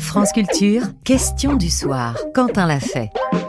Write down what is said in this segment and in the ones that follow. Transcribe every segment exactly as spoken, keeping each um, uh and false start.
France Culture, question du soir. Quentin l'a fait.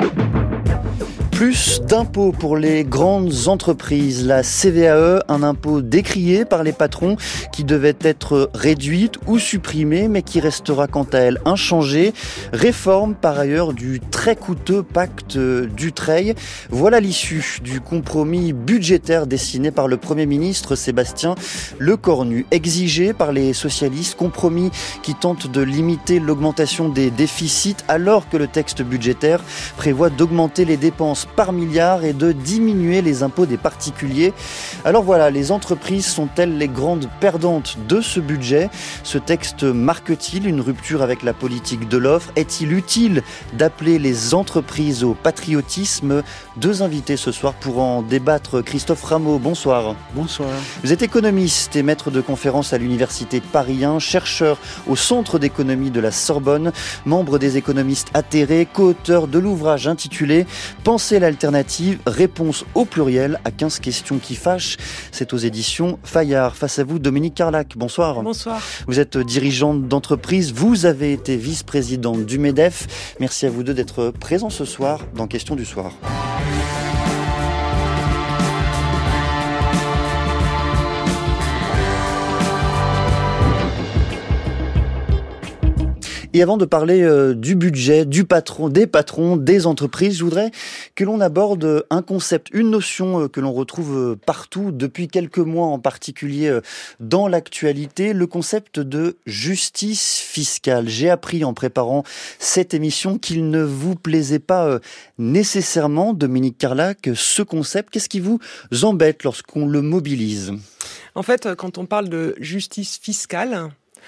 Plus d'impôts pour les grandes entreprises. La C V A E, un impôt décrié par les patrons qui devait être réduite ou supprimée, mais qui restera quant à elle inchangée. Réforme par ailleurs du très coûteux pacte Dutreil. Voilà l'issue du compromis budgétaire dessiné par le Premier ministre Sébastien Lecornu. Exigé par les socialistes, compromis qui tente de limiter l'augmentation des déficits alors que le texte budgétaire prévoit d'augmenter les dépenses par milliard et de diminuer les impôts des particuliers. Alors voilà, les entreprises sont-elles les grandes perdantes de ce budget ? Ce texte marque-t-il une rupture avec la politique de l'offre ? Est-il utile d'appeler les entreprises au patriotisme ? Deux invités ce soir pour en débattre. Christophe Rameau, bonsoir. Bonsoir. Vous êtes économiste et maître de conférences à l'Université de Paris un, chercheur au Centre d'économie de la Sorbonne, membre des économistes atterrés, co-auteur de l'ouvrage intitulé « Penser l'alternative, réponse au pluriel à quinze questions qui fâchent ». C'est aux éditions Fayard. Face à vous, Dominique Carlac, bonsoir. Bonsoir. Vous êtes dirigeante d'entreprise, vous avez été vice-présidente du MEDEF. Merci à vous deux d'être présents ce soir dans Question du soir. Et avant de parler euh, du budget, du patron, des patrons, des entreprises, je voudrais que l'on aborde un concept, une notion euh, que l'on retrouve euh, partout, depuis quelques mois en particulier euh, dans l'actualité, le concept de justice fiscale. J'ai appris en préparant cette émission qu'il ne vous plaisait pas euh, nécessairement, Dominique Carlac, ce concept. Qu'est-ce qui vous embête lorsqu'on le mobilise ? En fait, quand on parle de justice fiscale,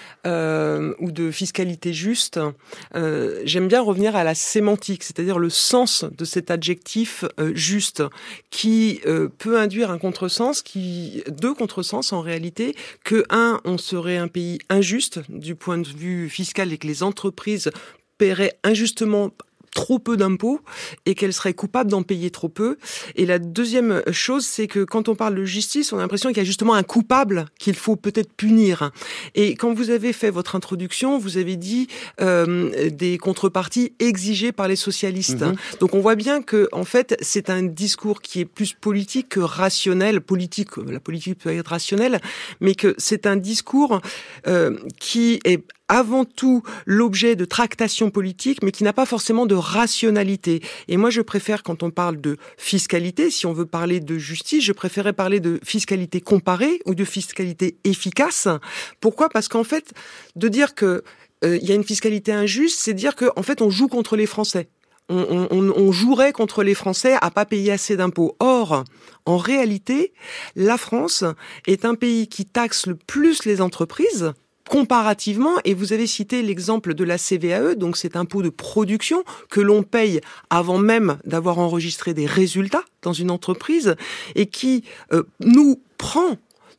Euh, ou de fiscalité juste, euh, j'aime bien revenir à la sémantique, c'est-à-dire le sens de cet adjectif euh, juste, qui euh, peut induire un contresens, qui deux contresens en réalité, que un, on serait un pays injuste du point de vue fiscal et que les entreprises paieraient injustement trop peu d'impôts et qu'elle serait coupable d'en payer trop peu. Et la deuxième chose, c'est que quand on parle de justice, on a l'impression qu'il y a justement un coupable qu'il faut peut-être punir. Et quand vous avez fait votre introduction, vous avez dit euh, des contreparties exigées par les socialistes. Mmh. Donc on voit bien que en fait, c'est un discours qui est plus politique que rationnel. Politique, la politique peut être rationnelle, mais que c'est un discours euh, qui est avant tout l'objet de tractations politiques, mais qui n'a pas forcément de rationalité. Et moi, je préfère, quand on parle de fiscalité, si on veut parler de justice, je préférais parler de fiscalité comparée ou de fiscalité efficace. Pourquoi ? Parce qu'en fait, de dire que euh, il y a une fiscalité injuste, c'est dire que en fait, on joue contre les Français. On, on, on jouerait contre les Français à pas payer assez d'impôts. Or, en réalité, la France est un pays qui taxe le plus les entreprises, comparativement, et vous avez cité l'exemple de la C V A E, donc cet impôt de production que l'on paye avant même d'avoir enregistré des résultats dans une entreprise, et qui euh, nous prend,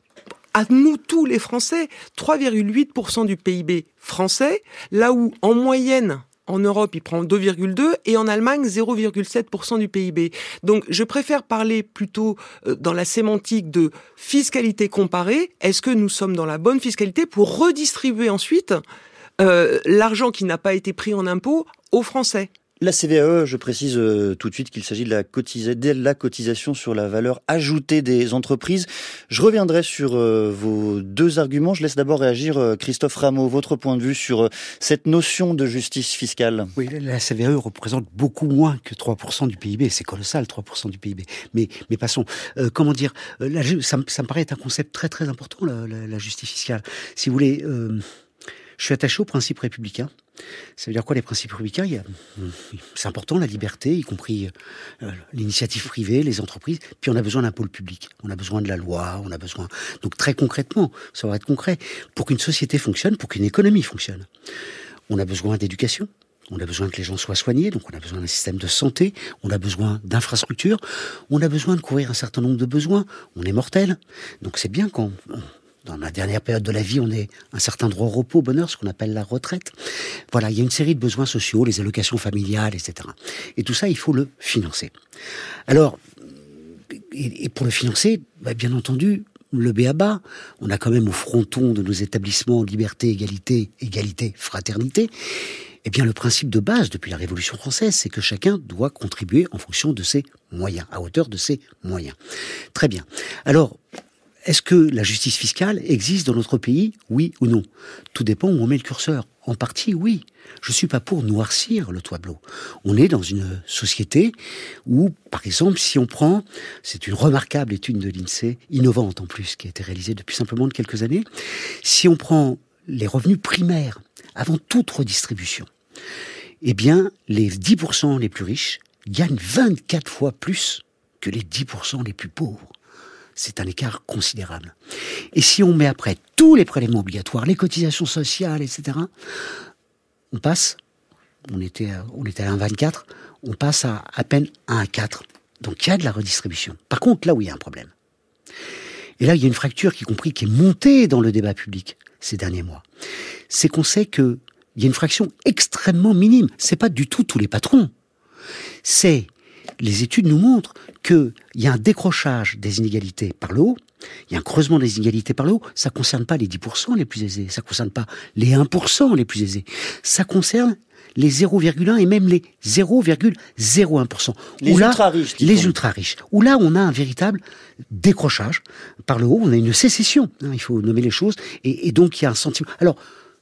à nous tous les Français, trois virgule huit pour cent du P I B français, là où en moyenne, en Europe, il prend deux virgule deux et en Allemagne, zéro virgule sept pour cent du P I B. Donc, je préfère parler plutôt dans la sémantique de fiscalité comparée. Est-ce que nous sommes dans la bonne fiscalité pour redistribuer ensuite euh, l'argent qui n'a pas été pris en impôts aux Français ? La C V A E, je précise euh, tout de suite qu'il s'agit de la, cotisa- de la cotisation sur la valeur ajoutée des entreprises. Je reviendrai sur euh, vos deux arguments. Je laisse d'abord réagir euh, Christophe Rameau, votre point de vue sur euh, cette notion de justice fiscale. Oui, la C V A E représente beaucoup moins que trois pour cent du P I B. C'est colossal, trois pour cent du P I B. Mais, mais passons. Euh, comment dire euh, la, ça, ça me paraît être un concept très très important, la, la, la justice fiscale. Si vous voulez, euh, je suis attaché aux principes républicains. Ça veut dire quoi, les principes républicains ? Il y a, c'est important, la liberté, y compris euh, l'initiative privée, les entreprises. Puis on a besoin d'un pôle public. On a besoin de la loi, on a besoin... Donc très concrètement, ça va être concret. Pour qu'une société fonctionne, pour qu'une économie fonctionne, on a besoin d'éducation. On a besoin que les gens soient soignés, donc on a besoin d'un système de santé, on a besoin d'infrastructures, on a besoin de couvrir un certain nombre de besoins. On est mortel. Donc c'est bien quand... Dans la dernière période de la vie, on a un certain droit au repos, au bonheur, ce qu'on appelle la retraite. Voilà, il y a une série de besoins sociaux, les allocations familiales, et cetera. Et tout ça, il faut le financer. Alors, et, et pour le financer, bah, bien entendu, le b a ba. On a quand même au fronton de nos établissements liberté, égalité, égalité, fraternité. Eh bien, le principe de base depuis la Révolution française, c'est que chacun doit contribuer en fonction de ses moyens, à hauteur de ses moyens. Très bien. Alors, est-ce que la justice fiscale existe dans notre pays, oui ou non? Tout dépend où on met le curseur. En partie, oui. Je suis pas pour noircir le tableau. On est dans une société où, par exemple, si on prend, c'est une remarquable étude de l'INSEE, innovante en plus, qui a été réalisée depuis simplement de quelques années, si on prend les revenus primaires avant toute redistribution, eh bien, les dix pour cent les plus riches gagnent vingt-quatre fois plus que les dix pour cent les plus pauvres. C'est un écart considérable. Et si on met après tous les prélèvements obligatoires, les cotisations sociales, et cetera, on passe, on était, on était à un virgule vingt-quatre, on passe à à peine un virgule quatre. Donc il y a de la redistribution. Par contre, là où il y a un problème, et là il y a une fracture qui, compris, qui est montée dans le débat public ces derniers mois, c'est qu'on sait qu'il y a une fraction extrêmement minime. C'est pas du tout tous les patrons. C'est, les études nous montrent qu'il y a un décrochage des inégalités par le haut, il y a un creusement des inégalités par le haut. Ça ne concerne pas les dix pour cent les plus aisés, ça ne concerne pas les un pour cent les plus aisés, ça concerne les zéro virgule un et même les zéro virgule zéro un pour cent. Les ultra-riches. Les ultra-riches. Où là, on a un véritable décrochage par le haut, on a une sécession, hein, il faut nommer les choses, et, et donc il y a un sentiment... Alors,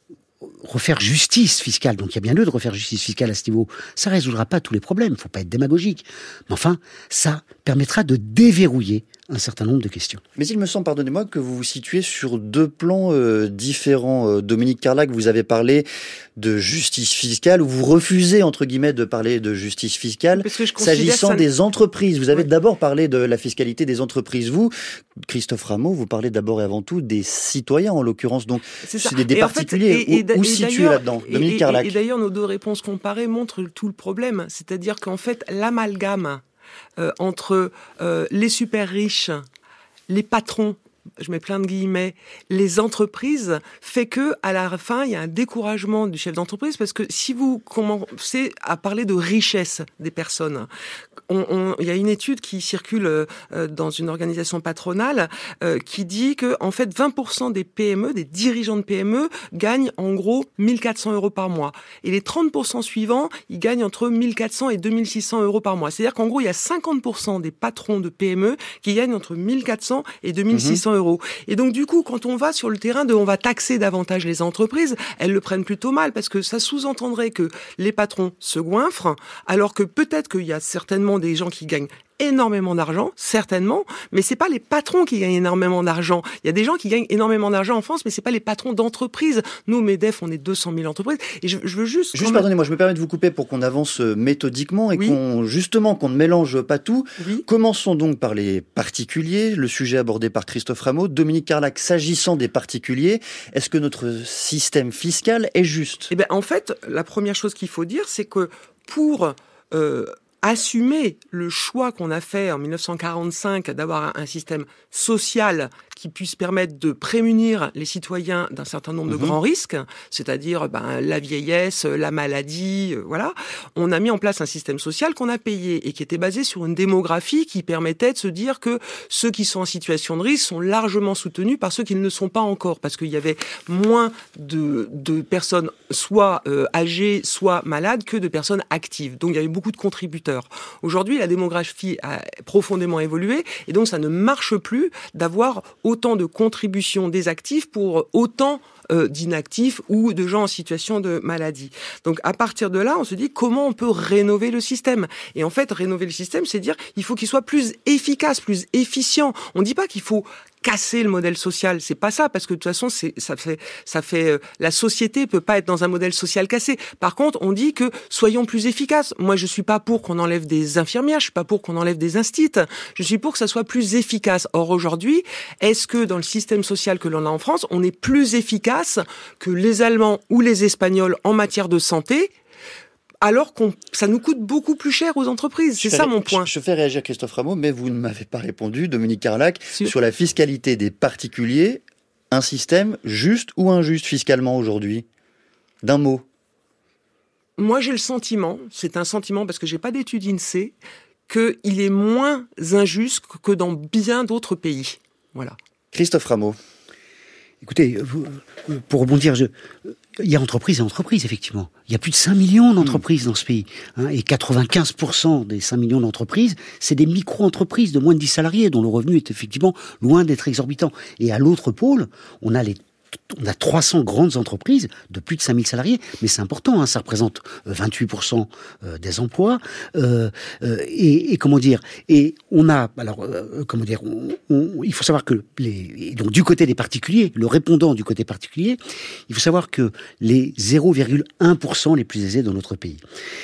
refaire justice fiscale, donc il y a bien lieu de refaire justice fiscale à ce niveau, ça ne résoudra pas tous les problèmes, il ne faut pas être démagogique. Mais enfin, ça permettra de déverrouiller un certain nombre de questions. Mais il me semble, pardonnez-moi, que vous vous situez sur deux plans euh, différents. Euh, Dominique Carlac, vous avez parlé de justice fiscale, ou vous refusez, entre guillemets, de parler de justice fiscale, s'agissant ça... des entreprises. Vous avez oui. d'abord parlé de la fiscalité des entreprises. Vous, Christophe Rameau, vous parlez d'abord et avant tout des citoyens, en l'occurrence. Donc, c'est, c'est des, des particuliers. En fait, et, et, où où situer là-dedans, Dominique Carlac? Et, et, et d'ailleurs, nos deux réponses comparées montrent tout le problème. C'est-à-dire qu'en fait, l'amalgame Euh, entre euh, les super riches, les patrons, je mets plein de guillemets, les entreprises, fait que à la fin, il y a un découragement du chef d'entreprise, parce que si vous commencez à parler de richesse des personnes, on, on, il y a une étude qui circule euh, dans une organisation patronale euh, qui dit que en fait vingt pour cent des P M E, des dirigeants de P M E, gagnent en gros mille quatre cents euros par mois. Et les trente pour cent suivants, ils gagnent entre mille quatre cents et deux mille six cents euros par mois. C'est-à-dire qu'en gros, il y a cinquante pour cent des patrons de P M E qui gagnent entre mille quatre cents et deux mille six cents euros. Et donc du coup, quand on va sur le terrain de on va taxer davantage les entreprises, elles le prennent plutôt mal, parce que ça sous-entendrait que les patrons se goinfrent, alors que peut-être qu'il y a certainement des gens qui gagnent énormément d'argent, certainement, mais c'est pas les patrons qui gagnent énormément d'argent. Il y a des gens qui gagnent énormément d'argent en France, mais c'est pas les patrons d'entreprises. Nous, MEDEF, on est deux cent mille entreprises, et je, je veux juste... Juste, pardonnez-moi, je me permets de vous couper pour qu'on avance méthodiquement et oui. qu'on, justement, qu'on ne mélange pas tout. Oui. Commençons donc par les particuliers, le sujet abordé par Christophe Rameau. Dominique Carlac, s'agissant des particuliers, est-ce que notre système fiscal est juste? Eh bien, en fait, la première chose qu'il faut dire, c'est que pour... Euh, assumer le choix qu'on a fait en dix-neuf cent quarante-cinq d'avoir un système social qui puisse permettre de prémunir les citoyens d'un certain nombre mmh. de grands risques, c'est-à-dire ben, la vieillesse, la maladie, euh, voilà. On a mis en place un système social qu'on a payé et qui était basé sur une démographie qui permettait de se dire que ceux qui sont en situation de risque sont largement soutenus par ceux qui ne le sont pas encore, parce qu'il y avait moins de, de personnes soit euh, âgées, soit malades que de personnes actives. Donc il y avait beaucoup de contributeurs. Aujourd'hui, la démographie a profondément évolué et donc ça ne marche plus d'avoir autant de contributions des actifs pour autant euh, d'inactifs ou de gens en situation de maladie. Donc à partir de là, on se dit comment on peut rénover le système. Et en fait, rénover le système, c'est dire il faut qu'il soit plus efficace, plus efficient. On ne dit pas qu'il faut casser le modèle social, c'est pas ça, parce que de toute façon, c'est, ça fait, ça fait, euh, la société peut pas être dans un modèle social cassé. Par contre, on dit que soyons plus efficaces. Moi, je suis pas pour qu'on enlève des infirmières, je suis pas pour qu'on enlève des instits. Je suis pour que ça soit plus efficace. Or, aujourd'hui, est-ce que dans le système social que l'on a en France, on est plus efficace que les Allemands ou les Espagnols en matière de santé? Alors que ça nous coûte beaucoup plus cher aux entreprises. C'est ça mon point. Je, je fais réagir Christophe Rameau, mais vous ne m'avez pas répondu, Dominique Carlac, si. sur la fiscalité des particuliers. Un système juste ou injuste fiscalement aujourd'hui? D'un mot. Moi, j'ai le sentiment, c'est un sentiment parce que j'ai pas d'études INSEE, qu'il est moins injuste que dans bien d'autres pays. Voilà. Christophe Rameau. Écoutez, pour rebondir, je, il y a entreprise et entreprise, effectivement. Il y a plus de cinq millions d'entreprises mmh. dans ce pays. Hein, et quatre-vingt-quinze pour cent des cinq millions d'entreprises, c'est des micro-entreprises de moins de dix salariés, dont le revenu est effectivement loin d'être exorbitant. Et à l'autre pôle, on a les On a trois cents grandes entreprises de plus de cinq mille salariés, mais c'est important, hein, ça représente vingt-huit pour cent des emplois. Euh, euh, et, et comment dire Et on a, alors, euh, comment dire on, on, Il faut savoir que les, donc du côté des particuliers, le répondant du côté particulier, il faut savoir que les zéro virgule un pour cent les plus aisés dans notre pays,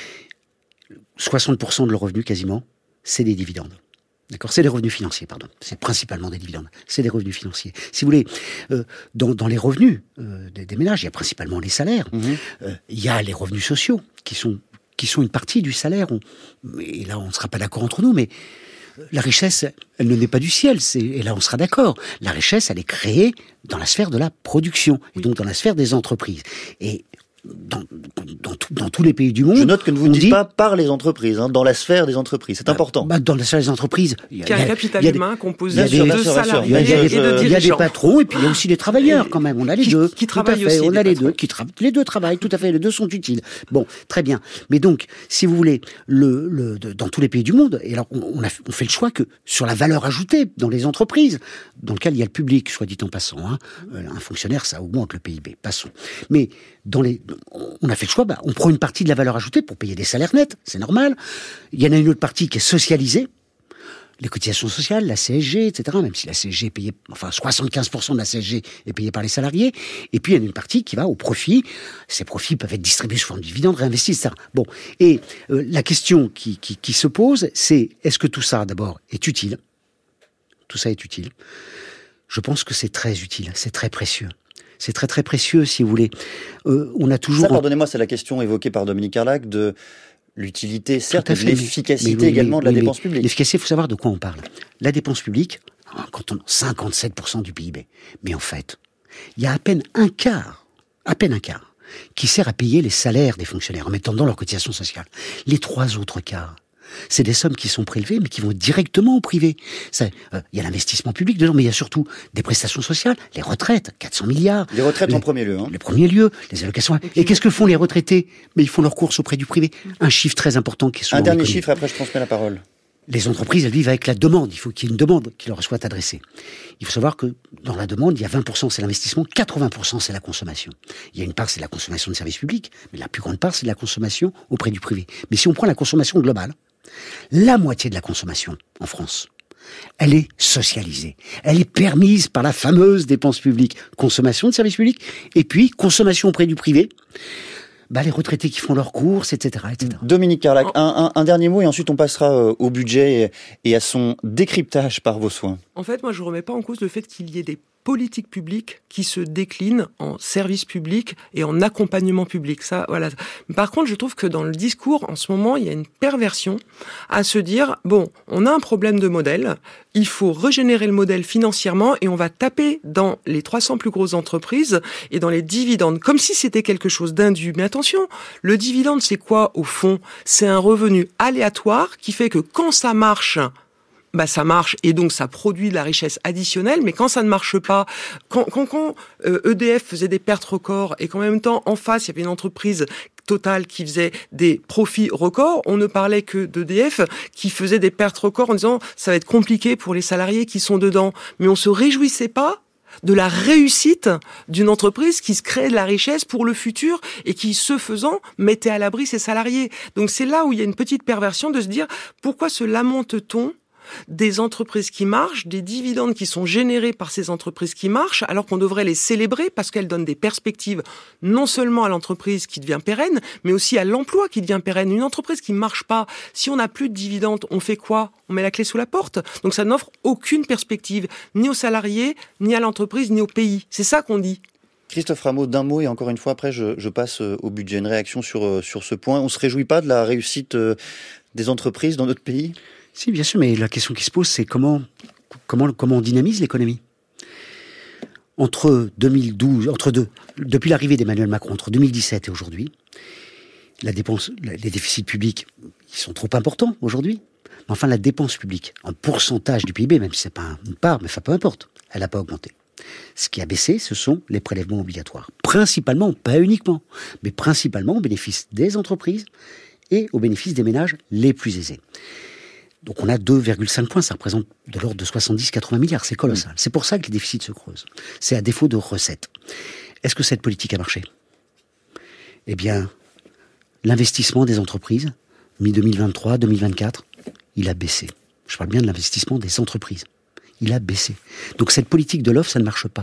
soixante pour cent de leurs revenus quasiment, c'est des dividendes. D'accord, c'est des revenus financiers, pardon. C'est principalement des dividendes. C'est des revenus financiers. Si vous voulez, euh, dans, dans les revenus euh, des, des ménages, il y a principalement les salaires. Mmh. Euh, il y a les revenus sociaux qui sont qui sont une partie du salaire. On, et là, on ne sera pas d'accord entre nous, mais la richesse, elle ne naît pas du ciel. C'est, et là, on sera d'accord. La richesse, elle est créée dans la sphère de la production et donc dans la sphère des entreprises. Et Dans, dans, tout, dans tous les pays du monde. Je note que vous ne dites dit, pas par les entreprises, hein, dans la sphère des entreprises, c'est bah, important. Bah, dans la sphère des entreprises, il y a, il y a un capital humain composé de deux salariés et de dirigeants. Il y a des patrons et puis il y a aussi des travailleurs quand même. On a les qui, deux. Qui travaillent aussi. On a les deux. Qui tra- les deux travaillent, tout à fait. Les deux sont utiles. Bon, très bien. Mais donc, si vous voulez, le, le, de, dans tous les pays du monde, et alors on, on, a, on fait le choix que sur la valeur ajoutée dans les entreprises, dans lequel il y a le public, soit dit en passant. Hein, un fonctionnaire, ça augmente le P I B. Passons. Mais dans les, on a fait le choix. Bah, on prend une partie de la valeur ajoutée pour payer des salaires nets, c'est normal. Il y en a une autre partie qui est socialisée, les cotisations sociales, la C S G, et cetera. Même si la C S G est payée, enfin soixante-quinze pour cent de la C S G est payée par les salariés. Et puis il y en a une partie qui va au profit. Ces profits peuvent être distribués sous forme de dividendes, réinvestis, et cetera. Bon, et euh, la question qui, qui, qui se pose, c'est est-ce que tout ça, d'abord, est utile ? Tout ça est utile. Je pense que c'est très utile, c'est très précieux. C'est très très précieux, si vous voulez. Euh, on a toujours. Ça, pardonnez-moi, c'est la question évoquée par Dominique Carlac de l'utilité, certes, et de l'efficacité mais, mais, également mais, de la mais, dépense publique. L'efficacité, il faut savoir de quoi on parle. La dépense publique, quand on a cinquante-sept pour cent du P I B. Mais en fait, il y a à peine un quart, à peine un quart, qui sert à payer les salaires des fonctionnaires en mettant dans leurs cotisations sociales. Les trois autres quarts, c'est des sommes qui sont prélevées, mais qui vont directement au privé. Il euh, y a l'investissement public dedans, mais il y a surtout des prestations sociales, les retraites, quatre cents milliards. Les retraites les, en premier lieu. Hein. Les premiers lieux, les allocations. Et, et qu'est-ce que font les retraités ? Mais ils font leurs courses auprès du privé. Un chiffre très important qui est souvent Un dernier méconnu. chiffre, après je transmets la parole. Les entreprises, elles vivent avec la demande. Il faut qu'il y ait une demande qui leur soit adressée. Il faut savoir que dans la demande, il y a vingt pour cent c'est l'investissement, quatre-vingts pour cent c'est la consommation. Il y a une part, c'est la consommation de services publics, mais la plus grande part, c'est la consommation auprès du privé. Mais si on prend la consommation globale, la moitié de la consommation en France, elle est socialisée. Elle est permise par la fameuse dépense publique. Consommation de services publics, et puis consommation auprès du privé. Bah, les retraités qui font leurs courses, et cetera, et cetera. Dominique Carlac, un, un, un dernier mot et ensuite on passera au budget et, et à son décryptage par vos soins. En fait, moi je ne remets pas en cause le fait qu'il y ait des politiques publiques qui se déclinent en services publics et en accompagnement public. Ça, voilà. Par contre, je trouve que dans le discours, en ce moment, il y a une perversion à se dire, bon, on a un problème de modèle, il faut régénérer le modèle financièrement et on va taper dans les trois cents plus grosses entreprises et dans les dividendes, comme si c'était quelque chose d'indu. Mais attention, le dividende, c'est quoi au fond ? C'est un revenu aléatoire qui fait que quand ça marche, bah ça marche et donc ça produit de la richesse additionnelle, mais quand ça ne marche pas, quand, quand, quand euh, E D F faisait des pertes records et qu'en même temps en face il y avait une entreprise Total qui faisait des profits records, on ne parlait que d'E D F qui faisait des pertes records en disant ça va être compliqué pour les salariés qui sont dedans, mais on se réjouissait pas de la réussite d'une entreprise qui se crée de la richesse pour le futur et qui, ce faisant, mettait à l'abri ses salariés. Donc c'est là où il y a une petite perversion de se dire pourquoi se lamente-t-on des entreprises qui marchent, des dividendes qui sont générés par ces entreprises qui marchent, alors qu'on devrait les célébrer parce qu'elles donnent des perspectives non seulement à l'entreprise qui devient pérenne, mais aussi à l'emploi qui devient pérenne. Une entreprise qui ne marche pas, si on n'a plus de dividendes, on fait quoi ? On met la clé sous la porte. Donc ça n'offre aucune perspective, ni aux salariés, ni à l'entreprise, ni au pays. C'est ça qu'on dit. Christophe Rameau, d'un mot, et encore une fois, après je, je passe au budget. Une réaction sur, sur ce point. On ne se réjouit pas de la réussite des entreprises dans notre pays ? Si, bien sûr, mais la question qui se pose, c'est comment, comment, comment on dynamise l'économie. Entre deux mille douze, entre deux, depuis l'arrivée d'Emmanuel Macron, entre deux mille dix-sept et aujourd'hui, la dépense, les déficits publics, ils sont trop importants aujourd'hui. Enfin, la dépense publique, en pourcentage du P I B, même si c'est pas une part, mais enfin, peu importe, elle n'a pas augmenté. Ce qui a baissé, ce sont les prélèvements obligatoires. Principalement, pas uniquement, mais principalement au bénéfice des entreprises et au bénéfice des ménages les plus aisés. Donc on a deux virgule cinq points, ça représente de l'ordre de soixante-dix à quatre-vingts milliards, c'est colossal. Mmh. C'est pour ça que les déficits se creusent. C'est à défaut de recettes. Est-ce que cette politique a marché ? Eh bien, l'investissement des entreprises, mi-deux mille vingt-trois, deux mille vingt-quatre, il a baissé. Je parle bien de l'investissement des entreprises. Il a baissé. Donc cette politique de l'offre, ça ne marche pas.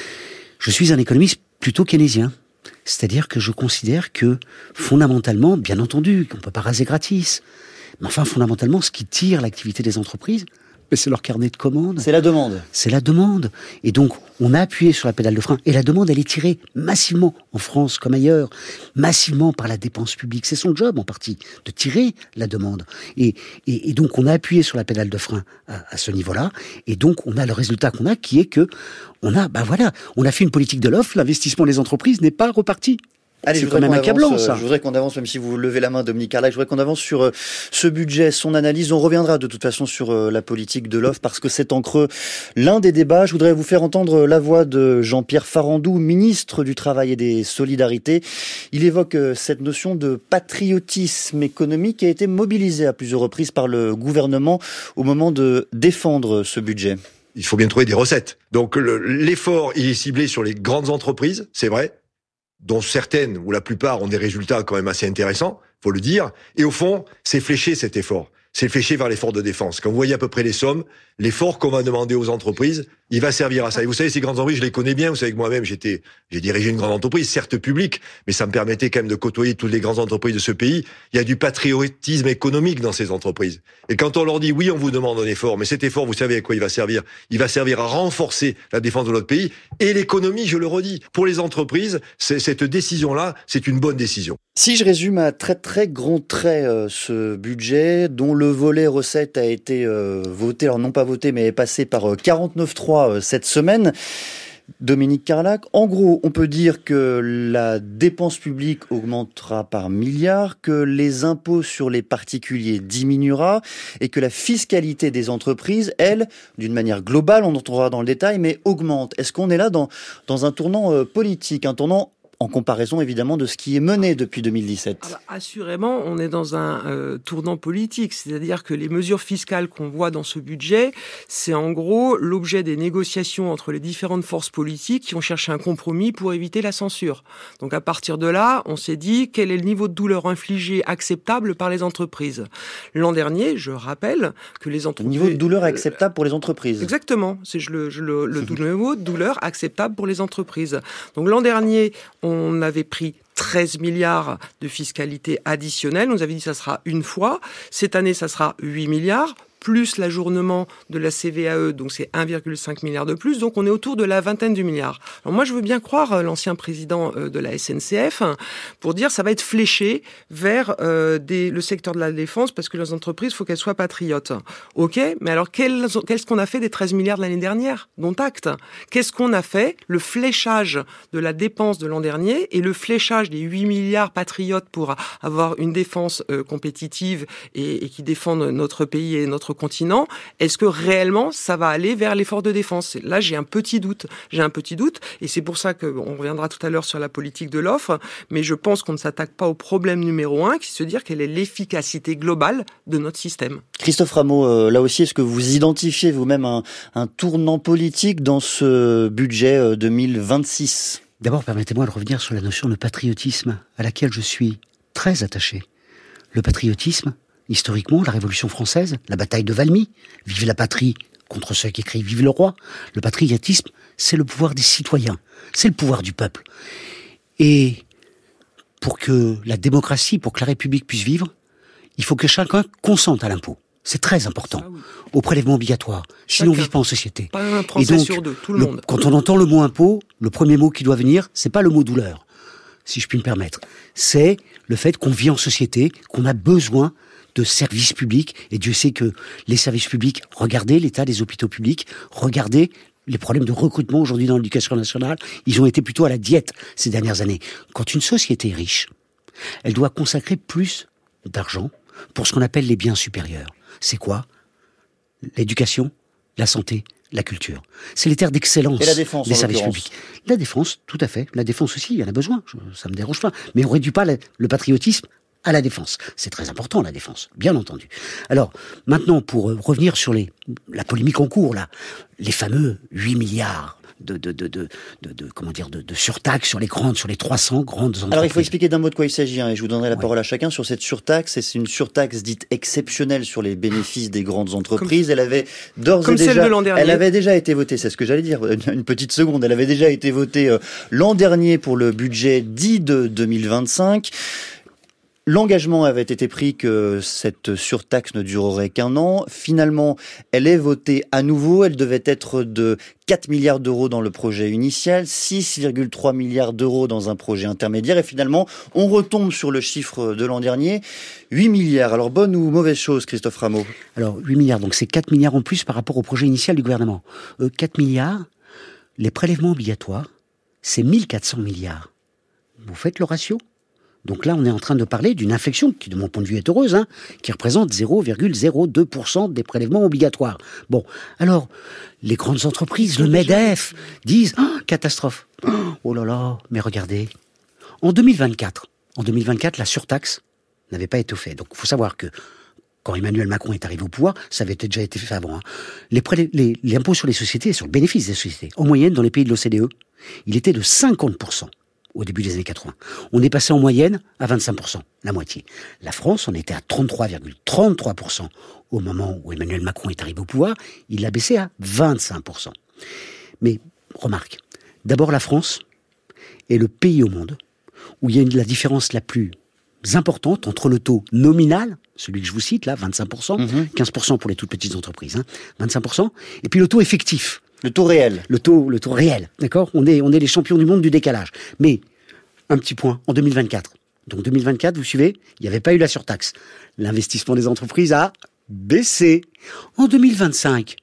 Je suis un économiste plutôt keynésien. C'est-à-dire que je considère que, fondamentalement, bien entendu, qu'on ne peut pas raser gratis, mais enfin, fondamentalement, ce qui tire l'activité des entreprises, c'est leur carnet de commandes. C'est la demande. C'est la demande. Et donc, on a appuyé sur la pédale de frein. Et la demande, elle est tirée massivement, en France comme ailleurs, massivement par la dépense publique. C'est son job, en partie, de tirer la demande. Et, et, et donc, on a appuyé sur la pédale de frein à, à ce niveau-là. Et donc, on a le résultat qu'on a, qui est que, on a, ben voilà, on a fait une politique de l'offre, l'investissement des entreprises n'est pas reparti. Allez, c'est quand même accablant, ça. Je voudrais qu'on avance, même si vous levez la main, Dominique Carlac, je voudrais qu'on avance sur euh, ce budget, son analyse. On reviendra de toute façon sur euh, la politique de l'offre, parce que c'est en creux l'un des débats. Je voudrais vous faire entendre la voix de Jean-Pierre Farandou, ministre du Travail et des Solidarités. Il évoque euh, cette notion de patriotisme économique qui a été mobilisée à plusieurs reprises par le gouvernement au moment de défendre ce budget. Il faut bien trouver des recettes. Donc le, l'effort, il est ciblé sur les grandes entreprises, c'est vrai, dont certaines, ou la plupart, ont des résultats quand même assez intéressants, faut le dire. Et au fond, c'est fléché cet effort. C'est fléché vers l'effort de défense. Quand vous voyez à peu près les sommes, l'effort qu'on va demander aux entreprises, il va servir à ça. Et vous savez, ces grandes entreprises, je les connais bien. Vous savez que moi-même, j'étais, j'ai dirigé une grande entreprise, certes publique, mais ça me permettait quand même de côtoyer toutes les grandes entreprises de ce pays. Il y a du patriotisme économique dans ces entreprises. Et quand on leur dit, oui, on vous demande un effort, mais cet effort, vous savez à quoi il va servir? Il va servir à renforcer la défense de notre pays et l'économie, je le redis. Pour les entreprises, c'est, cette décision-là, c'est une bonne décision. Si je résume à très très grands traits euh, ce budget, dont le volet recettes a été euh, voté, alors non pas voté, mais est passé par euh, quarante-neuf trois euh, cette semaine. Dominique Carlac, en gros, on peut dire que la dépense publique augmentera par milliards, que les impôts sur les particuliers diminuera et que la fiscalité des entreprises, elle, d'une manière globale, on entrera dans le détail, mais augmente. Est-ce qu'on est là dans, dans un tournant euh, politique, un tournant en comparaison évidemment de ce qui est mené depuis deux mille dix-sept. Alors, assurément, on est dans un euh, tournant politique, c'est-à-dire que les mesures fiscales qu'on voit dans ce budget, c'est en gros l'objet des négociations entre les différentes forces politiques qui ont cherché un compromis pour éviter la censure. Donc à partir de là, on s'est dit quel est le niveau de douleur infligé acceptable par les entreprises. L'an dernier, je rappelle que les entreprises... Le niveau de douleur acceptable pour les entreprises. Exactement, c'est le, le, le niveau de douleur acceptable pour les entreprises. Donc l'an dernier, on On avait pris treize milliards de fiscalité additionnelle. On nous avait dit que ça sera une fois. Cette année, ça sera huit milliards. Plus l'ajournement de la C V A E, donc c'est un virgule cinq milliard de plus, donc on est autour de la vingtaine de milliards. Alors moi, je veux bien croire l'ancien président de la S N C F pour dire ça va être fléché vers euh, des, le secteur de la défense parce que les entreprises, il faut qu'elles soient patriotes. Ok, mais alors quel, qu'est-ce qu'on a fait des treize milliards de l'année dernière, dont acte? Qu'est-ce qu'on a fait? Le fléchage de la dépense de l'an dernier et le fléchage des huit milliards patriotes pour avoir une défense euh, compétitive et, et qui défende notre pays et notre continent, est-ce que réellement ça va aller vers l'effort de défense? Là, j'ai un petit doute. J'ai un petit doute, et c'est pour ça qu'on reviendra tout à l'heure sur la politique de l'offre, mais je pense qu'on ne s'attaque pas au problème numéro un, qui est de se dire quelle est l'efficacité globale de notre système. Christophe Rameau, euh, là aussi, est-ce que vous identifiez vous-même un, un tournant politique dans ce budget euh, deux mille vingt-six? D'abord, permettez-moi de revenir sur la notion de patriotisme, à laquelle je suis très attaché. Le patriotisme, historiquement, la Révolution française, la bataille de Valmy, vive la patrie contre ceux qui crient vive le roi. Le patriotisme, c'est le pouvoir des citoyens, c'est le pouvoir du peuple. Et pour que la démocratie, pour que la République puisse vivre, il faut que chacun consente à l'impôt. C'est très important. Oui. Au prélèvement obligatoire. Sinon, on ne vit pas en société. Pas un Français sur deux, tout le, le monde. Quand on entend le mot impôt, le premier mot qui doit venir, c'est pas le mot douleur, si je puis me permettre. C'est le fait qu'on vit en société, qu'on a besoin de services publics, et Dieu sait que les services publics, regardez l'état des hôpitaux publics, regardez les problèmes de recrutement aujourd'hui dans l'éducation nationale, ils ont été plutôt à la diète ces dernières années. Quand une société est riche, elle doit consacrer plus d'argent pour ce qu'on appelle les biens supérieurs. C'est quoi ? L'éducation, la santé, la culture. C'est les terres d'excellence. Et la défense, des en services l'occurrence. publics. La défense, tout à fait. La défense aussi, il y en a besoin. Je, ça me dérange pas. Mais on réduit pas la, le patriotisme à la défense. C'est très important, la défense, bien entendu. Alors, maintenant, pour euh, revenir sur les, la polémique en cours, là, les fameux huit milliards de, de, de, de, de, de comment dire, de, de surtaxes sur les grandes, sur les trois cents grandes entreprises. Alors, il faut expliquer d'un mot de quoi il s'agit, hein, et je vous donnerai la Ouais. parole à chacun sur cette surtaxe. Et c'est une surtaxe dite exceptionnelle sur les bénéfices des grandes entreprises. Comme, elle avait d'ores et déjà, celle de l'an dernier. Elle avait déjà été votée, c'est ce que j'allais dire, une petite seconde. Elle avait déjà été votée euh, l'an dernier pour le budget dit de deux mille vingt-cinq. L'engagement avait été pris que cette surtaxe ne durerait qu'un an. Finalement, elle est votée à nouveau. Elle devait être de quatre milliards d'euros dans le projet initial, six virgule trois milliards d'euros dans un projet intermédiaire. Et finalement, on retombe sur le chiffre de l'an dernier, huit milliards. Alors, bonne ou mauvaise chose, Christophe Rameau ? Alors, huit milliards, donc c'est quatre milliards en plus par rapport au projet initial du gouvernement. Euh, quatre milliards, les prélèvements obligatoires, c'est mille quatre cents milliards. Vous faites le ratio ? Donc là, on est en train de parler d'une inflexion qui, de mon point de vue, est heureuse, hein, qui représente zéro virgule zéro deux pour cent des prélèvements obligatoires. Bon, alors, les grandes entreprises, le MEDEF, disent oh, « catastrophe ». Oh là là, mais regardez, en deux mille vingt-quatre, en deux mille vingt-quatre, la surtaxe n'avait pas été faite. Donc, il faut savoir que quand Emmanuel Macron est arrivé au pouvoir, ça avait déjà été fait avant. Hein. Les prélè- les, les impôts sur les sociétés, sur le bénéfice des sociétés, en moyenne, dans les pays de l'O C D E, il était de cinquante pour cent. Au début des années quatre-vingts. On est passé en moyenne à vingt-cinq pour cent, la moitié. La France, on était à trente-trois virgule trente-trois pour cent au moment où Emmanuel Macron est arrivé au pouvoir. Il l'a baissé à vingt-cinq pour cent. Mais, remarque, d'abord la France est le pays au monde où il y a une, la différence la plus importante entre le taux nominal, celui que je vous cite là, vingt-cinq pour cent, mmh. quinze pour cent pour les toutes petites entreprises, hein, vingt-cinq pour cent, et puis le taux effectif. Le taux réel. Le taux, le taux réel, d'accord ? On est, on est les champions du monde du décalage. Mais, un petit point, en deux mille vingt-quatre. Donc deux mille vingt-quatre, vous suivez, il n'y avait pas eu la surtaxe. L'investissement des entreprises a baissé. En deux mille vingt-cinq,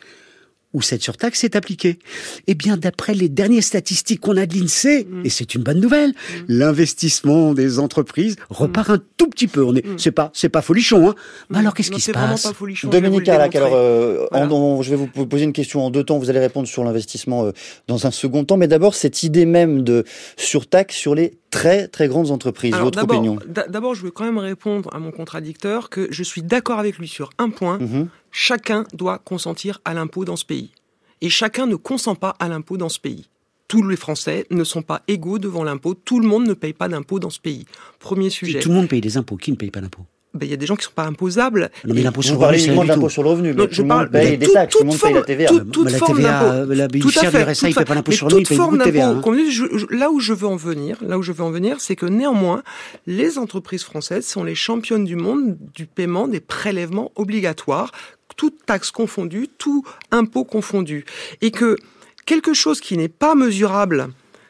où cette surtaxe est appliquée, eh bien, d'après les dernières statistiques qu'on a de l'INSEE, mmh. et c'est une bonne nouvelle, mmh. l'investissement des entreprises repart mmh. un tout petit peu. On est, mmh. c'est pas, c'est pas folichon, hein. Mais alors, qu'est-ce non, qui se passe? Pas folichon, Dominique Carlac, alors, euh, voilà. en, en, je vais vous poser une question en deux temps. Vous allez répondre sur l'investissement euh, dans un second temps. Mais d'abord, cette idée même de surtaxe sur les très, très grandes entreprises. Alors, votre d'abord, opinion? D'abord, je veux quand même répondre à mon contradicteur que je suis d'accord avec lui sur un point. Mmh. Chacun doit consentir à l'impôt dans ce pays. Et chacun ne consent pas à l'impôt dans ce pays. Tous les Français ne sont pas égaux devant l'impôt. Tout le monde ne paye pas d'impôt dans ce pays. Premier sujet. Tout le monde paye des impôts. Qui ne paye pas d'impôts? Ben, il y a des gens qui ne sont pas imposables. Non, mais l'impôt sur Vous le revenu, parlez c'est uniquement rien de du l'impôt tout. sur le revenu, mais Non, tout je le parle monde paye de des toute- taxes, tout le toute monde paye la forme- T V A. toute- toute Mais la forme T V A, d'impôt. euh, la Tout bénéficiaire à fait, du R S A, il tout à paye pas l'impôt mais sur le revenu, il toute paye beaucoup forme de T V A. d'impôt hein. convenu, je- je- là où je veux en venir, là où je veux en venir, c'est que néanmoins, les entreprises françaises sont les championnes du monde du paiement des prélèvements obligatoires, toutes taxes confondues, tout impôt confondu. Et que quelque chose qui n'est pas mesurable,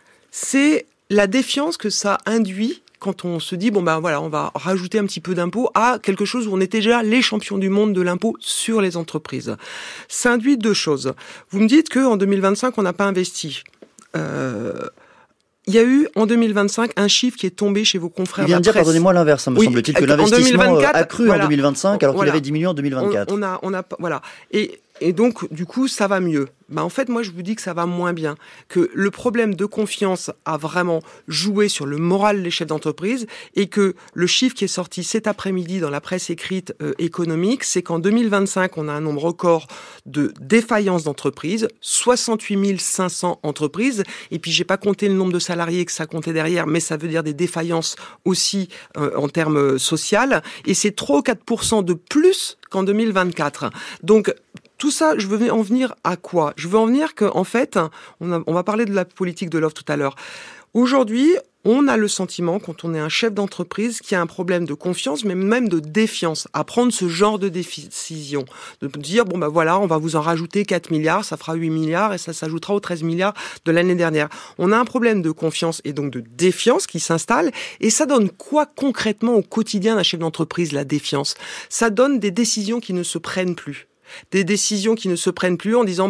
c'est la défiance que ça induit quand on se dit, bon ben voilà, on va rajouter un petit peu d'impôt à quelque chose où on était déjà les champions du monde de l'impôt sur les entreprises. Ça induit deux choses. Vous me dites qu'en deux mille vingt-cinq, on n'a pas investi. Euh, il y a eu, en deux mille vingt-cinq, un chiffre qui est tombé chez vos confrères Il vient de dire, presse. pardonnez-moi, l'inverse, ça me Oui, semble-t-il, que en l'investissement deux mille vingt-quatre, a cru voilà. en deux mille vingt-cinq, alors qu'il Voilà. avait diminué en deux mille vingt-quatre. On, on a, on a, voilà. Et, et donc, du coup, ça va mieux. Ben, en fait, moi, je vous dis que ça va moins bien. Que le problème de confiance a vraiment joué sur le moral des chefs d'entreprise et que le chiffre qui est sorti cet après-midi dans la presse écrite euh, économique, c'est qu'en deux mille vingt-cinq, on a un nombre record de défaillances d'entreprises, soixante-huit mille cinq cents entreprises. Et puis, j'ai pas compté le nombre de salariés que ça comptait derrière, mais ça veut dire des défaillances aussi euh, en termes sociaux. Et c'est trois ou quatre pour cent de plus qu'en deux mille vingt-quatre. Donc, tout ça, je veux en venir à quoi? Je veux en venir qu'en fait, on, a, on va parler de la politique de l'offre tout à l'heure. Aujourd'hui, on a le sentiment, quand on est un chef d'entreprise, qu'il y a un problème de confiance, mais même de défiance, à prendre ce genre de décision. De dire, bon ben voilà, on va vous en rajouter quatre milliards, ça fera huit milliards, et ça s'ajoutera aux treize milliards de l'année dernière. On a un problème de confiance et donc de défiance qui s'installe, et ça donne quoi concrètement au quotidien d'un chef d'entreprise, la défiance? Ça donne des décisions qui ne se prennent plus. Des décisions qui ne se prennent plus en disant, bon,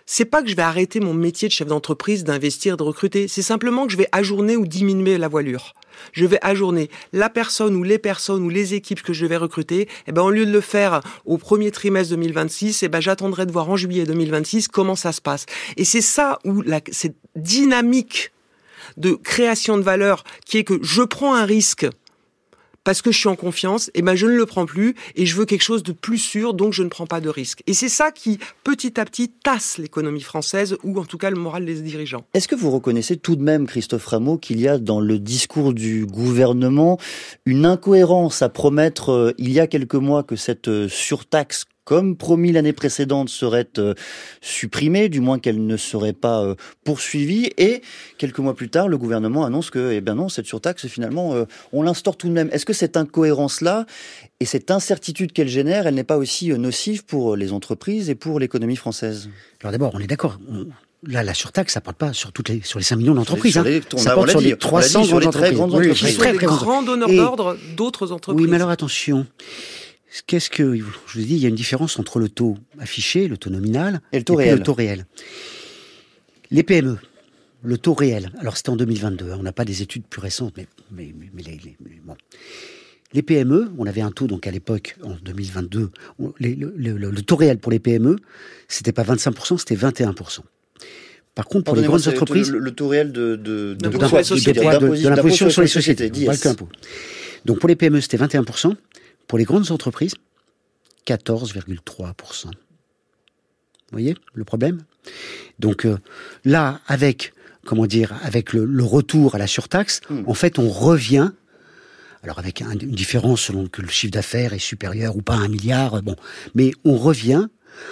c'est pas que je vais arrêter mon métier de chef d'entreprise, d'investir, de recruter. C'est simplement que je vais ajourner ou diminuer la voilure. Je vais ajourner la personne ou les personnes ou les équipes que je vais recruter. Et ben, au lieu de le faire au premier trimestre deux mille vingt-six, et ben, j'attendrai de voir en juillet deux mille vingt-six comment ça se passe. Et c'est ça où la, cette dynamique de création de valeur qui est que je prends un risque parce que je suis en confiance, et ben je ne le prends plus et je veux quelque chose de plus sûr, donc je ne prends pas de risque. Et c'est ça qui, petit à petit, tasse l'économie française, ou en tout cas le moral des dirigeants. Est-ce que vous reconnaissez tout de même, Christophe Rameau, qu'il y a dans le discours du gouvernement une incohérence à promettre euh, il y a quelques mois que cette euh, surtaxe, comme promis l'année précédente, serait euh, supprimée, du moins qu'elle ne serait pas euh, poursuivie, et quelques mois plus tard, le gouvernement annonce que, eh bien non, cette surtaxe, finalement, euh, on l'instaure tout de même. Est-ce que cette incohérence-là et cette incertitude qu'elle génère, elle n'est pas aussi euh, nocive pour les entreprises et pour l'économie française ? Alors d'abord, on est d'accord. On... Là, la surtaxe, ça porte pas sur toutes les, sur les cinq millions d'entreprises. Sur les, hein. Ça porte sur les trois cents sur les très grandes entreprises. Qui sont des grands donneurs d'ordre d'autres entreprises. Oui, mais alors attention. Qu'est-ce que, je vous ai dit, il y a une différence entre le taux affiché, le taux nominal, et le taux et réel. Le taux réel. Les P M E, le taux réel. Alors c'était en deux mille vingt-deux. Hein, on n'a pas des études plus récentes, mais, mais, mais, mais, les, les, mais bon. Les P M E, on avait un taux donc à l'époque en deux mille vingt-deux. On, les, le, le, le taux réel pour les P M E, c'était pas vingt-cinq pour cent, c'était vingt et un pour cent. Par contre, pour les grandes entreprises, le, le taux réel de de de, de, de, de l'imposition sur les sociétés, pas que l'impôt. Donc pour les P M E, c'était vingt et un pour cent. Pour les grandes entreprises, quatorze virgule trois pour cent. Vous voyez le problème ? Donc euh, là, avec comment dire, avec le, le retour à la surtaxe, mmh. en fait, on revient. Alors avec un, une différence selon que le chiffre d'affaires est supérieur ou pas à un milliard, bon, mais on revient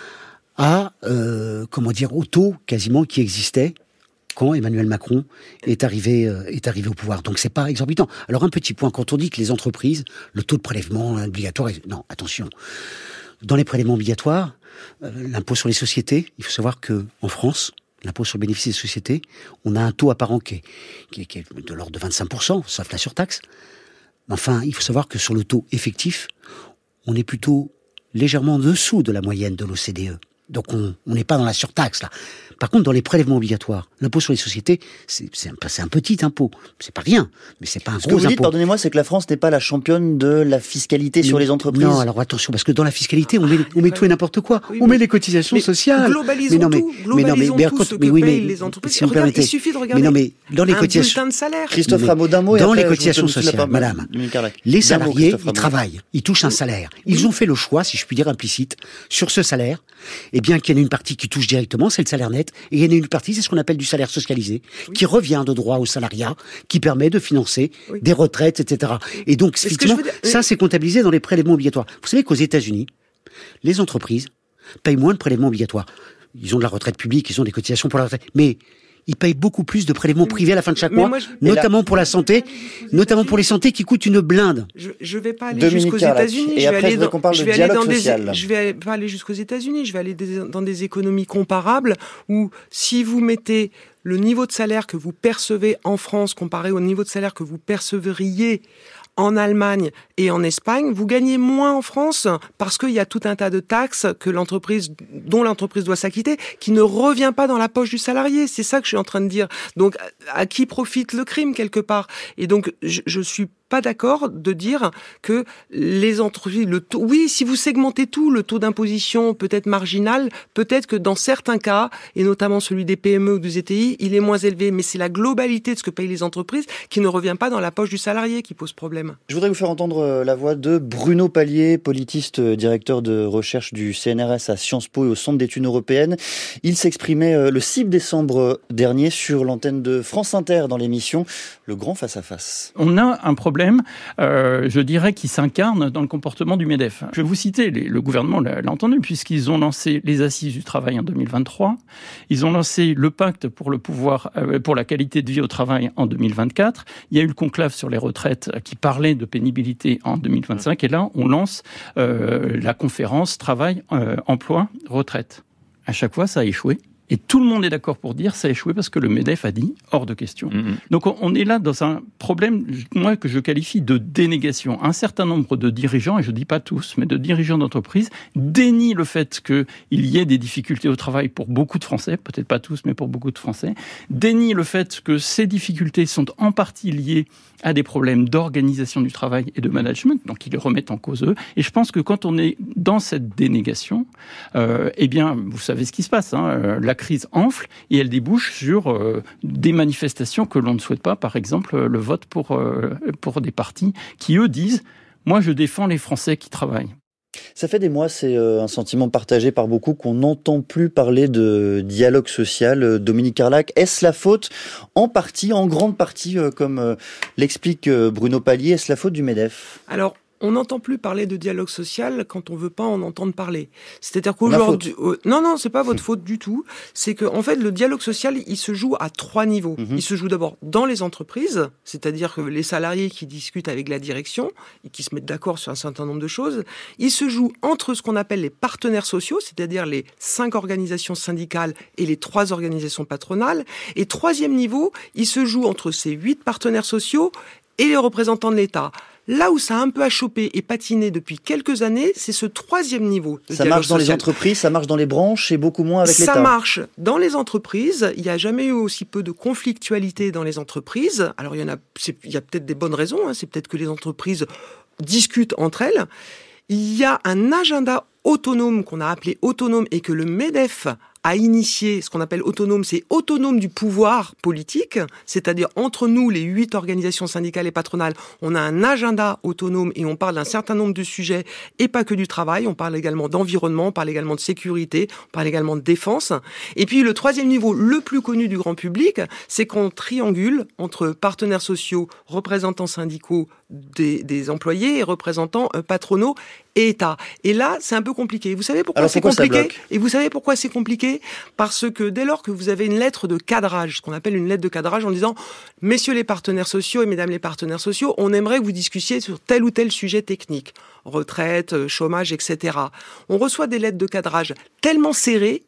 à euh, comment dire au taux quasiment qui existait quand Emmanuel Macron est arrivé, euh, est arrivé au pouvoir. Donc c'est pas exorbitant. Alors un petit point, quand on dit que les entreprises, le taux de prélèvement obligatoire, est... non, attention. Dans les prélèvements obligatoires, euh, l'impôt sur les sociétés, il faut savoir que en France, l'impôt sur le bénéfice des sociétés, on a un taux apparent qui est, qui est, qui est de l'ordre de vingt-cinq pour cent, sauf la surtaxe. Mais enfin, il faut savoir que sur le taux effectif, on est plutôt légèrement en dessous de la moyenne de l'O C D E. Donc on n'est pas dans la surtaxe là. Par contre, dans les prélèvements obligatoires, l'impôt sur les sociétés, c'est, c'est, un, c'est un petit impôt. C'est pas rien, mais c'est pas un Ce gros que vous dites, impôt. Pardonnez-moi, c'est que la France n'est pas la championne de la fiscalité sur les entreprises. Non, alors attention, parce que dans la fiscalité, on met, on met tout et n'importe quoi. Oui, on met les cotisations mais sociales. Globalisons mais non, mais, tout. Globalisons mais non, mais, tout ce que mais oui, payent mais, les entreprises. Si Regarde, il suffit de regarder mais non, mais dans les un cotisations, bulletin de salaire. Christophe Rameau, d'un mot. Dans et les après, cotisations je vous donne sociales, la madame, parole. les D'un mot, salariés, Christophe ils Rameau. travaillent, ils touchent un salaire. Ils ont fait le choix, si je puis dire implicite, sur ce salaire, eh bien qu'il y en ait une partie qui touche directement, c'est le salaire net, et il y en a une partie, c'est ce qu'on appelle du salaire socialisé, oui. qui revient de droit au salariat, qui permet de financer oui. des retraites, et cetera. Et donc, mais effectivement, dire, mais... ça, c'est comptabilisé dans les prélèvements obligatoires. Vous savez qu'aux États-Unis, les entreprises payent moins de prélèvements obligatoires. Ils ont de la retraite publique, ils ont des cotisations pour la retraite, mais ils payent beaucoup plus de prélèvements privés à la fin de chaque mois, moi, je... notamment là... pour la santé, notamment pour les santé qui coûtent une blinde. Je, je vais pas aller Dominique jusqu'aux Carlac. États-Unis. Et je vais après, aller je veux dans, qu'on parle je de vais dialogue aller dans social. Des, je vais pas aller jusqu'aux États-Unis. Je vais aller des, dans des économies comparables où, si vous mettez le niveau de salaire que vous percevez en France comparé au niveau de salaire que vous percevriez en Allemagne et en Espagne, vous gagnez moins en France parce qu'il y a tout un tas de taxes que l'entreprise, dont l'entreprise doit s'acquitter, qui ne revient pas dans la poche du salarié. C'est ça que je suis en train de dire. Donc, à qui profite le crime quelque part ? Et donc, je, je suis pas d'accord de dire que les entreprises, le taux, oui, si vous segmentez tout, le taux d'imposition peut être marginal, peut-être que dans certains cas, et notamment celui des P M E ou des E T I, il est moins élevé, mais c'est la globalité de ce que payent les entreprises qui ne revient pas dans la poche du salarié qui pose problème. Je voudrais vous faire entendre la voix de Bruno Palier, politiste, directeur de recherche du C N R S à Sciences Po et au Centre d'études européennes. Il s'exprimait le six décembre dernier sur l'antenne de France Inter dans l'émission Le Grand Face à Face. On a un problème Euh, je dirais, qui s'incarne dans le comportement du MEDEF. Je vais vous citer, les, le gouvernement l'a, l'a entendu, puisqu'ils ont lancé les assises du travail en deux mille vingt-trois, ils ont lancé le pacte pour le pouvoir, euh, pour la qualité de vie au travail en deux mille vingt-quatre, il y a eu le conclave sur les retraites qui parlait de pénibilité en deux mille vingt-cinq, et là, on lance euh, la conférence travail, euh, emploi, retraite. À chaque fois, ça a échoué. Et tout le monde est d'accord pour dire ça a échoué parce que le MEDEF a dit hors de question. Mmh. Donc on est là dans un problème, moi, que je qualifie de dénégation. Un certain nombre de dirigeants, et je ne dis pas tous, mais de dirigeants d'entreprise, dénient le fait qu'il y ait des difficultés au travail pour beaucoup de Français, peut-être pas tous, mais pour beaucoup de Français, dénient le fait que ces difficultés sont en partie liées à des problèmes d'organisation du travail et de management, donc ils les remettent en cause eux. Et je pense que quand on est dans cette dénégation, euh, eh bien, vous savez ce qui se passe, hein, la crise enfle et elle débouche sur euh, des manifestations que l'on ne souhaite pas, par exemple le vote pour, euh, pour des partis qui, eux, disent « moi, je défends les Français qui travaillent ». Ça fait des mois, c'est un sentiment partagé par beaucoup qu'on n'entend plus parler de dialogue social. Dominique Carlac, est-ce la faute, en partie, en grande partie, comme l'explique Bruno Palier, est-ce la faute du MEDEF ? Alors, on n'entend plus parler de dialogue social quand on veut pas en entendre parler. C'est-à-dire qu'aujourd'hui, euh, non, non, c'est pas votre faute du tout. C'est que, en fait, le dialogue social, il se joue à trois niveaux. Mm-hmm. Il se joue d'abord dans les entreprises, c'est-à-dire que les salariés qui discutent avec la direction et qui se mettent d'accord sur un certain nombre de choses. Il se joue entre ce qu'on appelle les partenaires sociaux, c'est-à-dire les cinq organisations syndicales et les trois organisations patronales. Et troisième niveau, il se joue entre ces huit partenaires sociaux et les représentants de l'État. Là où ça a un peu achoppé et patiné depuis quelques années, c'est ce troisième niveau de ça dialogue marche dans social. Les entreprises, ça marche dans les branches et beaucoup moins avec l'État. Ça marche dans les entreprises. Il n'y a jamais eu aussi peu de conflictualité dans les entreprises. Alors, il y en a, c'est, il y a peut-être des bonnes raisons. Hein. C'est peut-être que les entreprises discutent entre elles. Il y a un agenda autonome qu'on a appelé autonome et que le MEDEF a initié. Ce qu'on appelle autonome, c'est autonome du pouvoir politique, c'est-à-dire entre nous, les huit organisations syndicales et patronales, on a un agenda autonome et on parle d'un certain nombre de sujets et pas que du travail. On parle également d'environnement, on parle également de sécurité, on parle également de défense. Et puis le troisième niveau, le plus connu du grand public, c'est qu'on triangule entre partenaires sociaux, représentants syndicaux des, des employés et représentants euh, patronaux et État. Et là, c'est un peu compliqué. Vous savez pourquoi Alors, c'est pourquoi compliqué ? Et vous savez pourquoi c'est compliqué ? Parce que dès lors que vous avez une lettre de cadrage, ce qu'on appelle une lettre de cadrage en disant « Messieurs les partenaires sociaux et mesdames les partenaires sociaux, on aimerait que vous discutiez sur tel ou tel sujet technique, retraite, chômage, et cetera » On reçoit des lettres de cadrage tellement serrées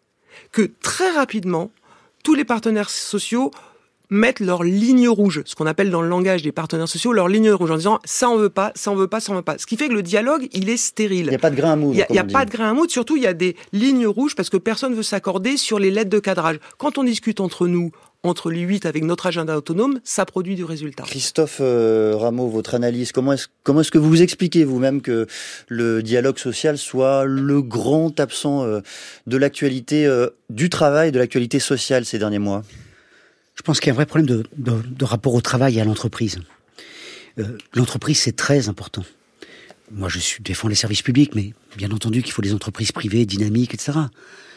que très rapidement, tous les partenaires sociaux mettent leur ligne rouge, ce qu'on appelle dans le langage des partenaires sociaux, leur ligne rouge, en disant ça on veut pas, ça on veut pas, ça on veut pas. Ce qui fait que le dialogue, il est stérile. Il n'y a pas de grain à moudre. Il n'y a, a pas de grain à moudre, surtout il y a des lignes rouges parce que personne ne veut s'accorder sur les lettres de cadrage. Quand on discute entre nous, entre les huit avec notre agenda autonome, ça produit du résultat. Christophe euh, Rameau, votre analyse, comment est-ce, comment est-ce que vous vous expliquez vous-même que le dialogue social soit le grand absent euh, de l'actualité euh, du travail, de l'actualité sociale ces derniers mois ? Je pense qu'il y a un vrai problème de, de, de rapport au travail et à l'entreprise. Euh, l'entreprise, c'est très important. Moi, je suis, défends les services publics, mais bien entendu qu'il faut des entreprises privées, dynamiques, et cetera.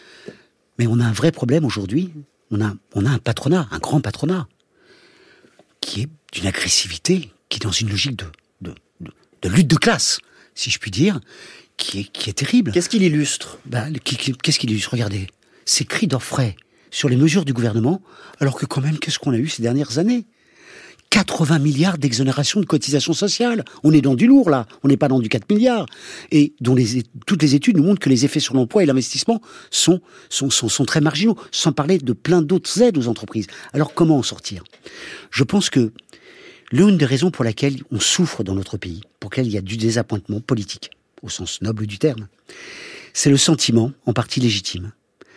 Mais on a un vrai problème aujourd'hui. On a, on a un patronat, un grand patronat, qui est d'une agressivité, qui est dans une logique de, de, de, de lutte de classe, si je puis dire, qui est, qui est terrible. Qu'est-ce qu'il illustre ? Bah, qui, qui, Qu'est-ce qu'il illustre ? Regardez, ces cris d'orfraie sur les mesures du gouvernement, alors que quand même, qu'est-ce qu'on a eu ces dernières années ? quatre-vingts milliards d'exonération de cotisations sociales. On est dans du lourd, là. On n'est pas dans du quatre milliards. Et dont les, toutes les études nous montrent que les effets sur l'emploi et l'investissement sont, sont, sont, sont très marginaux, sans parler de plein d'autres aides aux entreprises. Alors, comment en sortir ? Je pense que l'une des raisons pour laquelle on souffre dans notre pays, pour laquelle il y a du désappointement politique, au sens noble du terme, c'est le sentiment, en partie légitime,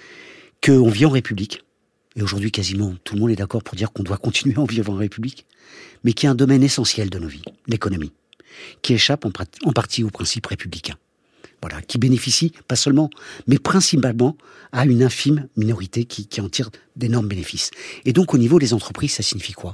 qu'on vit en République, et aujourd'hui quasiment tout le monde est d'accord pour dire qu'on doit continuer à vivre en République, mais qui est un domaine essentiel de nos vies, l'économie, qui échappe en, prat- en partie aux principes républicains. Voilà, qui bénéficie, pas seulement, mais principalement à une infime minorité qui, qui en tire d'énormes bénéfices. Et donc au niveau des entreprises, ça signifie quoi ?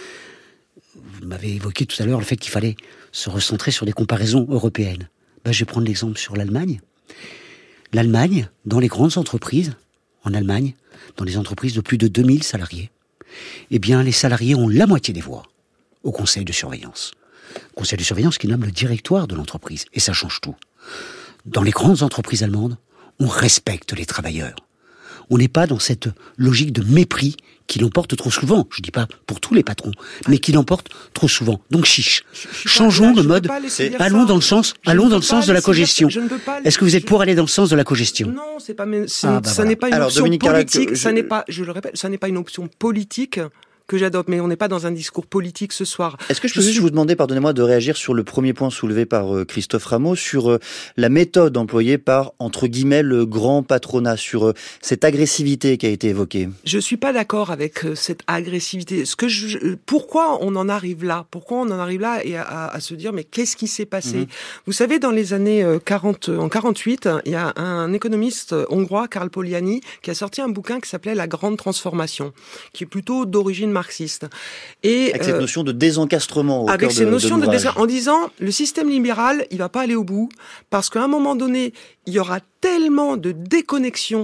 Vous m'avez évoqué tout à l'heure le fait qu'il fallait se recentrer sur des comparaisons européennes. Ben, je vais prendre l'exemple sur l'Allemagne. L'Allemagne, dans les grandes entreprises, en Allemagne, dans les entreprises de plus de deux mille salariés, eh bien, les salariés ont la moitié des voix au conseil de surveillance. Conseil de surveillance qui nomme le directoire de l'entreprise. Et ça change tout. Dans les grandes entreprises allemandes, on respecte les travailleurs. on n'est pas dans cette logique de mépris qui l'emporte trop souvent. Je dis pas pour tous les patrons, mais qui l'emporte trop souvent. Donc chiche. Changeons de mode. Allons dans le sens, allons dans le sens de la cogestion. Est-ce que vous êtes pour aller dans le sens de la cogestion? Non, c'est pas, mais c'est, ah, bah ça voilà. n'est pas une Alors, option Dominique politique. Carlac, je... Ça n'est pas, je le répète, ça n'est pas une option politique que j'adopte, mais on n'est pas dans un discours politique ce soir. Est-ce que je peux juste vous demander, pardonnez-moi, de réagir sur le premier point soulevé par euh, Christophe Rameau, sur euh, la méthode employée par, entre guillemets, le grand patronat, sur euh, cette agressivité qui a été évoquée? Je suis pas d'accord avec euh, cette agressivité. Ce que je, pourquoi on en arrive là? Pourquoi on en arrive là et à, à, à se dire, mais qu'est-ce qui s'est passé? Mmh. Vous savez, dans les années quarante, en quarante-huit, il y a un économiste hongrois, Karl Polanyi, qui a sorti un bouquin qui s'appelait La Grande Transformation, qui est plutôt d'origine marxiste. Et, avec cette euh, notion de désencastrement au avec cœur cette de, notion de, de dés- en disant le système libéral, il va pas aller au bout parce qu'à un moment donné, il y aura tellement de déconnexion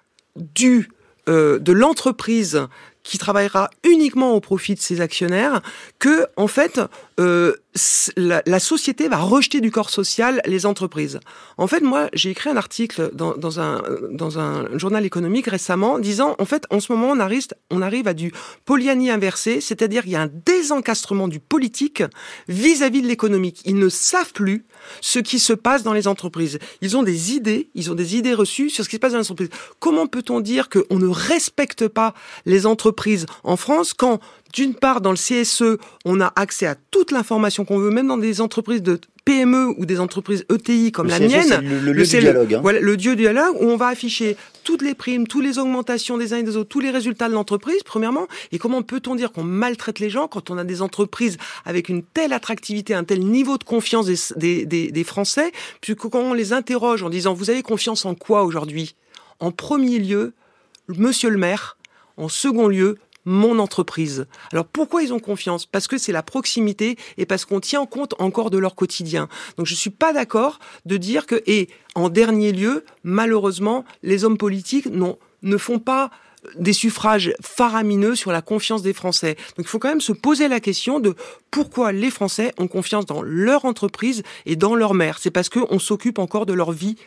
du euh, de l'entreprise qui travaillera uniquement au profit de ses actionnaires que en fait euh, la, la société va rejeter du corps social les entreprises. En fait, moi, j'ai écrit un article dans, dans un dans un journal économique récemment disant en fait, en ce moment, on arrive on arrive à du Polanyi inversé, c'est-à-dire il y a un désencastrement du politique vis-à-vis de l'économique. Ils ne savent plus ce qui se passe dans les entreprises. Ils ont des idées, ils ont des idées reçues sur ce qui se passe dans les entreprises. Comment peut-on dire qu'on ne respecte pas les entreprises en France quand, d'une part, dans le C S E, on a accès à toute l'information qu'on veut, même dans des entreprises de P M E ou des entreprises E T I comme le la C S E, mienne. C'est le, le lieu du dialogue. Hein. Voilà, le lieu du dialogue où on va afficher toutes les primes, toutes les augmentations des uns et des autres, tous les résultats de l'entreprise, premièrement. Et comment peut-on dire qu'on maltraite les gens quand on a des entreprises avec une telle attractivité, un tel niveau de confiance des, des, des, des Français, puisque quand on les interroge en disant « Vous avez confiance en quoi aujourd'hui ?» En premier lieu, monsieur le maire. En second lieu, mon entreprise. Alors pourquoi ils ont confiance? Parce que c'est la proximité et parce qu'on tient compte encore de leur quotidien. Donc je suis pas d'accord de dire que, et en dernier lieu, malheureusement, les hommes politiques non, ne font pas des suffrages faramineux sur la confiance des Français. Donc il faut quand même se poser la question de pourquoi les Français ont confiance dans leur entreprise et dans leur maire. C'est parce qu'on s'occupe encore de leur vie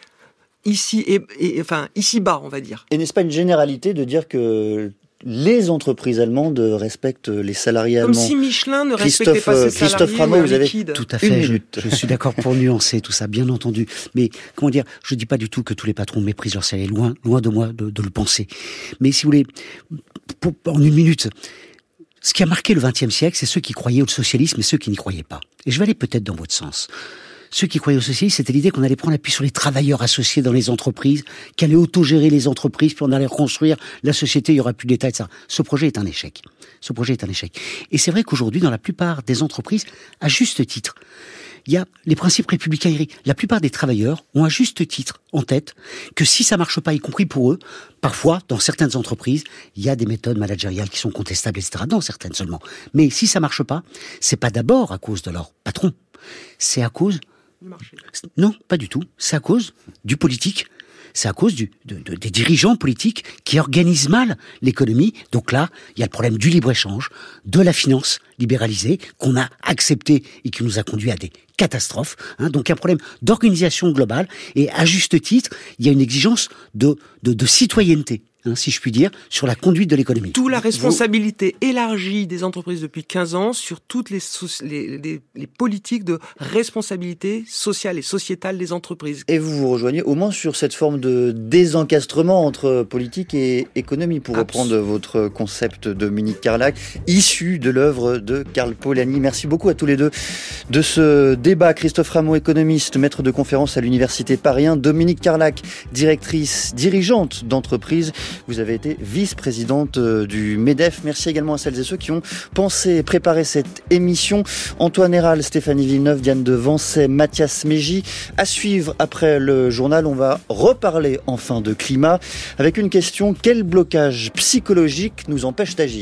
ici et, et enfin ici bas, on va dire. Et n'est-ce pas une généralité de dire que les entreprises allemandes respectent les salariés allemands? Comme si Michelin ne respectait pas ses salariés. Christophe Rameau, vous avez tout à fait. Je, je suis d'accord pour nuancer tout ça, bien entendu. Mais comment dire, je dis pas du tout que tous les patrons méprisent leurs salariés. Loin, loin de moi de, de le penser. Mais si vous voulez, pour, en une minute, ce qui a marqué le vingtième siècle, c'est ceux qui croyaient au socialisme et ceux qui n'y croyaient pas. Et je vais aller peut-être dans votre sens. Ceux qui croyaient au socialisme, c'était l'idée qu'on allait prendre appui sur les travailleurs associés dans les entreprises, qu'on allait autogérer les entreprises, puis on allait reconstruire la société, il y aura plus d'État, et cetera. Ce projet est un échec. Ce projet est un échec. Et c'est vrai qu'aujourd'hui, dans la plupart des entreprises, à juste titre, il y a les principes républicains. La plupart des travailleurs ont à juste titre en tête que si ça marche pas, y compris pour eux, parfois, dans certaines entreprises, il y a des méthodes managériales qui sont contestables, et cetera. Dans certaines seulement. Mais si ça marche pas, c'est pas d'abord à cause de leur patron. C'est à cause Non, pas du tout. C'est à cause du politique. C'est à cause du, de, de, des dirigeants politiques qui organisent mal l'économie. Donc là, il y a le problème du libre-échange, de la finance libéralisée qu'on a accepté et qui nous a conduit à des catastrophes. Hein. Donc un problème d'organisation globale. Et à juste titre, il y a une exigence de, de, de citoyenneté. Hein, si je puis dire, sur la conduite de l'économie. D'où la responsabilité vous... élargie des entreprises depuis quinze ans sur toutes les, so- les, les, les politiques de responsabilité sociale et sociétale des entreprises. Et vous vous rejoignez au moins sur cette forme de désencastrement entre politique et économie, pour Abs- reprendre votre concept, Dominique Carlac, issu de l'œuvre de Karl Polanyi. Merci beaucoup à tous les deux de ce débat. Christophe Rameau, économiste, maître de conférence à l'Université Paris un, Dominique Carlac, directrice, dirigeante d'entreprise. Vous avez été vice-présidente du MEDEF. Merci également à celles et ceux qui ont pensé et préparé cette émission. Antoine Héral, Stéphanie Villeneuve, Diane de Vancey, Mathias Mégy. À suivre après le journal, on va reparler enfin de climat avec une question: quel blocage psychologique nous empêche d'agir ?